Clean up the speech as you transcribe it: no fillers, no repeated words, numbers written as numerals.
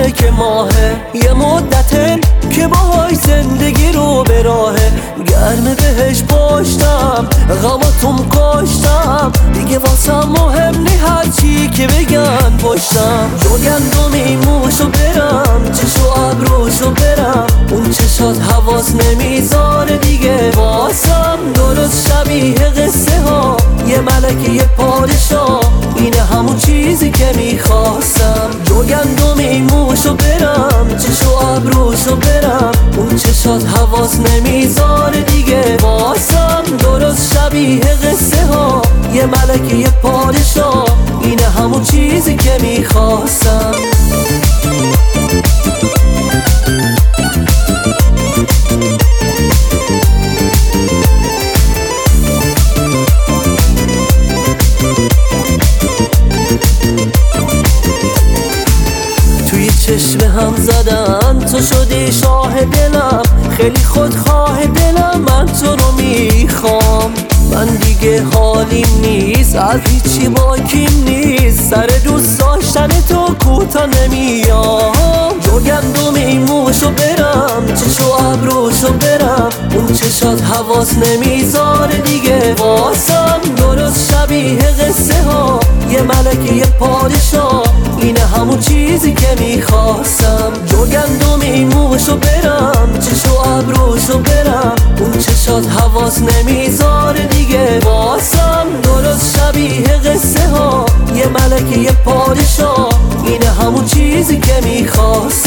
ملک ماهه، یه مدته که باهاش زندگی رو به راهه. گرم بهش پشتم، غماتم کشتم، دیگه واسم مهم نی هرچی که بگن پشتم. جو گندمی موشو برم، چشو ابروشو برم، اون چشات حواس نمیذاره دیگه واسم. درست شبیه قصه ها، یه ملک یه پادشاه، اینه همون چیزی که میخواستم. جو گندمی موشو برم، چشو ابروشو برم، اون چشات حواس نمیذاره دیگه واسم. درست شبیه قصه ها، یه ملک یه پادشاه، اینه همون چیزی که میخواستم. توی چشم هم زدن تو شدی شاه دلم، خیلی خودخواه دلم، من تو رو میخوام. من دیگه حالیم نیست، از هیچی باکیم نیست، سر دوست داشتن تو کوتا نمیام. جو گندمی موشو برم، چشو ابروشو برم، اون چشات حواس نمیذاره دیگه واسم. درست شبیه قصه ها، یه ملک یه پادشاه، اینه همون چیزی که میخواستم. جو گندمی موشو برم، چشو ابروشو برم، اون چشات حواس نمیذاره دیگه واسم. درست شبیه قصه ها، یه ملک یه پادشاه، اینه همون چیزی که میخواستم.